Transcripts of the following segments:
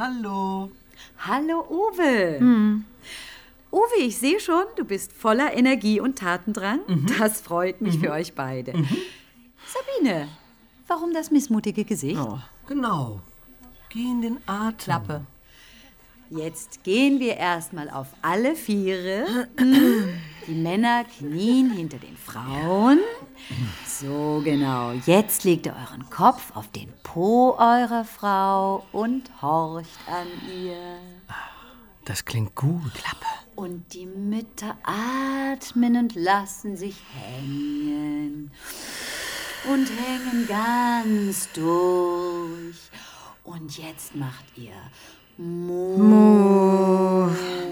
Hallo. Hallo, Uwe. Uwe, ich sehe schon, du bist voller Energie und Tatendrang. Das freut mich für euch beide. Sabine, warum das missmutige Gesicht? Oh, genau. Geh in den Atem. Klappe. Jetzt gehen wir erstmal auf alle Viere. Die Männer knien hinter den Frauen. So, genau. Jetzt legt ihr euren Kopf auf den Po eurer Frau und horcht an ihr. Das klingt gut. Klappe. Und die Mütter atmen und lassen sich hängen. Und hängen ganz durch. Und jetzt macht ihr Mu.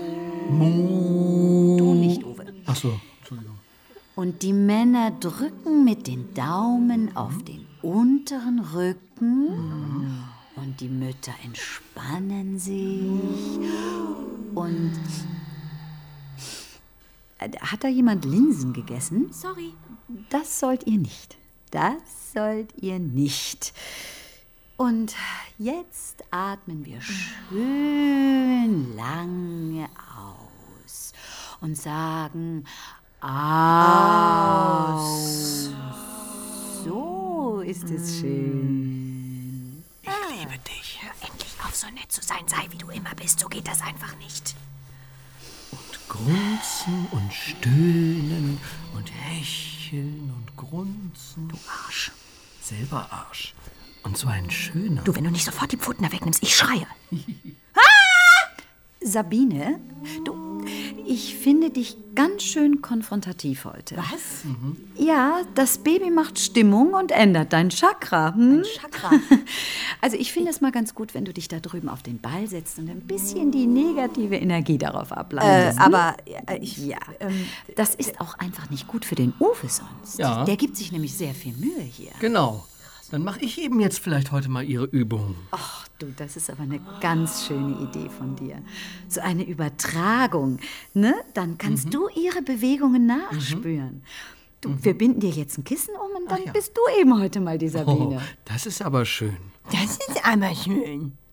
Du nicht, Uwe. Ach so, Entschuldigung. Und die Männer drücken mit den Daumen auf den unteren Rücken. Und die Mütter entspannen sich. Und hat da jemand Linsen gegessen? Sorry. Das sollt ihr nicht. Das sollt ihr nicht. Und jetzt atmen wir schön lange aus und sagen aus. So ist es schön. Ich liebe dich. Hör endlich auf, so nett zu sein. Sei, wie du immer bist. So geht das einfach nicht. Und grunzen und stöhnen und hecheln und grunzen. Du Arsch. Selber Arsch. Und so ein schöner. Du, wenn du nicht sofort die Pfoten da wegnimmst, ich schreie. Sabine, du, ich finde dich ganz schön konfrontativ heute. Was? Ja, das Baby macht Stimmung und ändert dein Chakra. Chakra? Also ich finde es mal ganz gut, wenn du dich da drüben auf den Ball setzt und ein bisschen die negative Energie darauf ableitest. Aber Ja, das ist auch einfach nicht gut für den Uwe sonst. Ja. Der gibt sich nämlich sehr viel Mühe hier. Genau. Dann mache ich eben jetzt vielleicht heute mal Ihre Übung. Ach du, das ist aber eine ganz schöne Idee von dir. So eine Übertragung, ne? Dann kannst du ihre Bewegungen nachspüren. Du, wir binden dir jetzt ein Kissen um und dann ja. bist du eben heute mal die Sabine. Oh, das ist aber schön. das ist aber schön.